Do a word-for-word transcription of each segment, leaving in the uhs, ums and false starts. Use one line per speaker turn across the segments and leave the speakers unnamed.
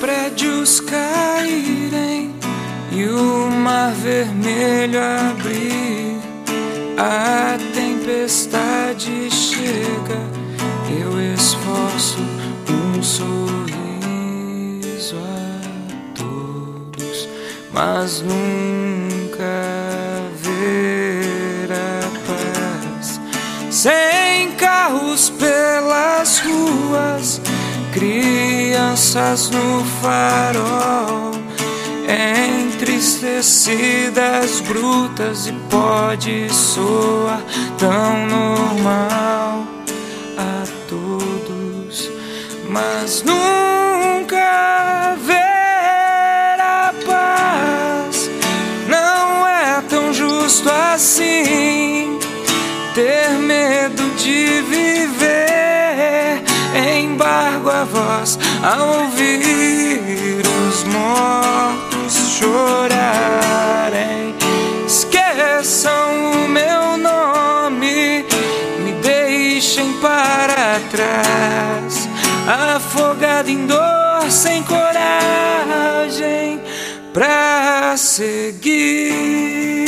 prédios caírem e o mar vermelho abrir, a tempestade chega, eu esforço um sorriso a todos, mas nunca verá paz. Sem carros pelas ruas, crianças no farol, entristecidas, brutas, e pode soar tão normal a todos, mas nunca verá paz. Não é tão justo assim ter medo de viver. Embargo a voz ao ouvir os mortos chorarem. Esqueçam o meu nome, me deixem para trás, afogado em dor, sem coragem pra seguir.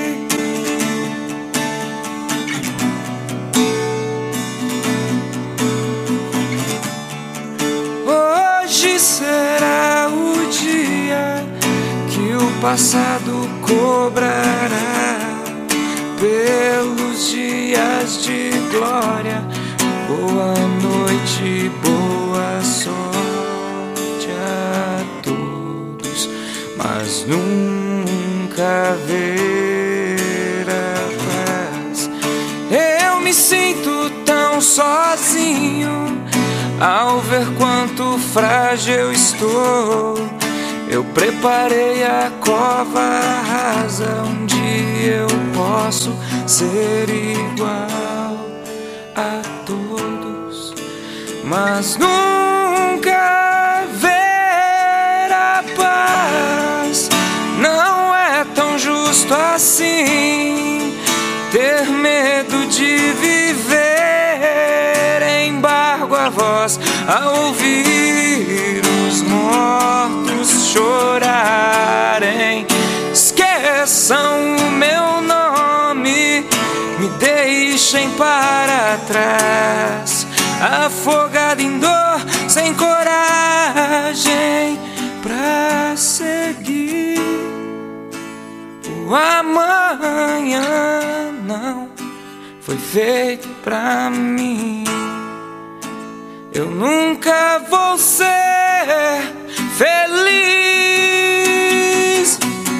Hoje será o dia que o passado cobrará pelos dias de glória. Boa noite, boa sorte a todos, mas nunca verá paz. Eu me sinto tão sozinho ao ver quanto frágil estou. Eu preparei a cova rasa onde eu posso ser igual a todos, mas nunca verá paz. Não é tão justo assim ter medo de viver. Embargo a voz a ouvir os mortos chorarem. Esqueçam o meu nome, me deixem para trás, afogado em dor, sem coragem pra seguir. O amanhã não foi feito pra mim. Eu nunca vou ser feliz.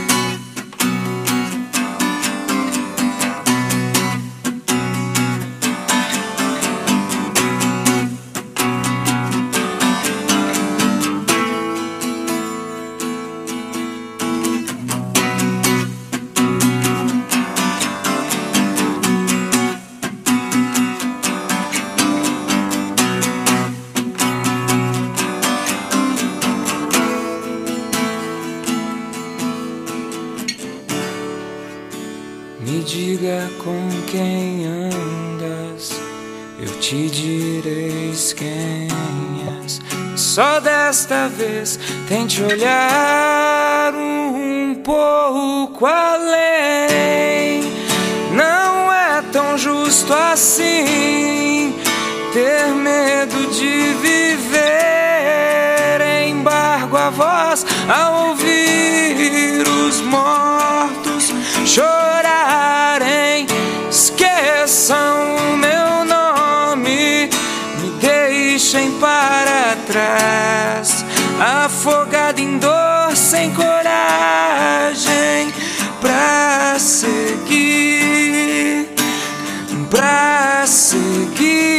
Me diga com quem andas, eu te direi quem és. Só desta vez tente olhar um pouco além. Não é tão justo assim ter medo de viver. Embargo a voz a ouvir os mortos chorarem. Esqueçam o meu nome, me deixem para trás, afogado em dor, sem coragem pra seguir, pra seguir.